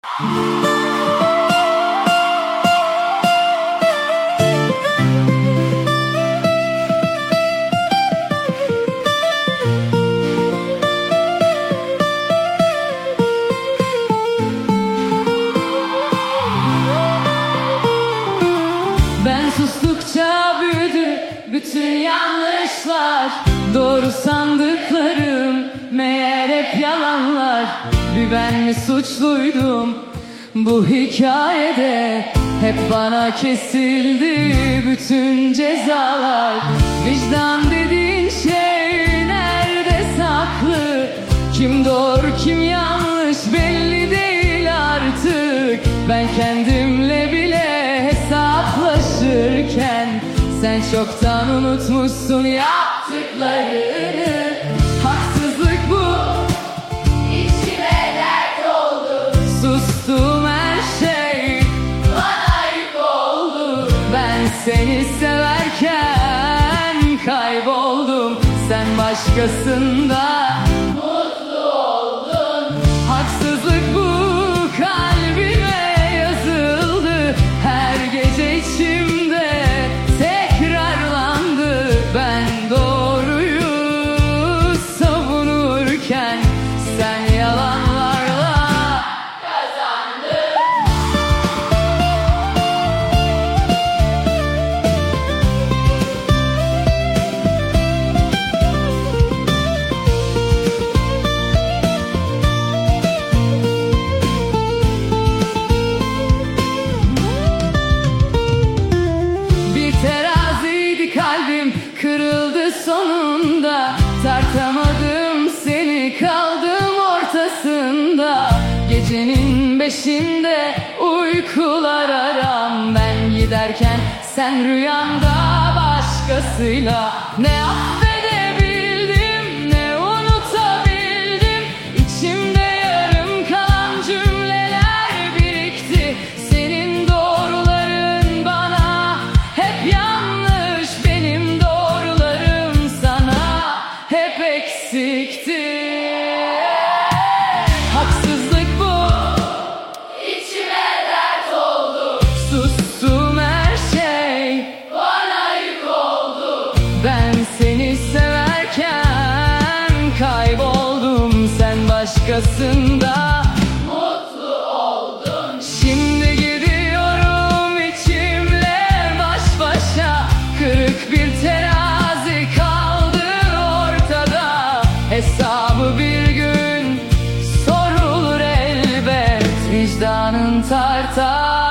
Ben sustukça büyüdü bütün yanlışlar. Doğru sandıklarım meğer hep yalanlar. Bir ben mi suçluydum bu hikayede? Hep bana kesildi bütün cezalar. Vicdan dediğin şey nerede saklı? Kim doğru kim yanlış belli değil artık. Ben kendimle bile hesaplaşırken sen çoktan unutmuşsun yaptıklarını. Haksızlık bu, içime dert oldu. Sustum her şey bana yük oldu. Ben seni severken kayboldum. Sen başkasında mutlu oldun. Haksızlık bu, kalbime yazıldı. Her gece içimde tekrarlandı. Ben doğruyu savunurken sen yalanlarla kazandın. Bir teraziydi kalbim, kırıldı sonunda. Tartamadım seni, kaldım ortasında. Gecenin 5'inde uykular aram. Ben giderken sen rüyamda başkasıyla. Ne affedebildim ne unutabildim. İçimde yarım kalan cümleler birikti. Senin doğruların bana hep yanlış. Benim doğrularım sana hep eksikti. Haksızlık bu, içime dert oldu. Sustum her şey bana yük oldu. Ben seni severken kayboldum. Sen başkasında mutlu oldun. Şimdi gidiyorum içimle baş başa. Kırık bir terazi kaldı ortada. Hesabı bir gün sorulur elbet. Vicdanın tartar.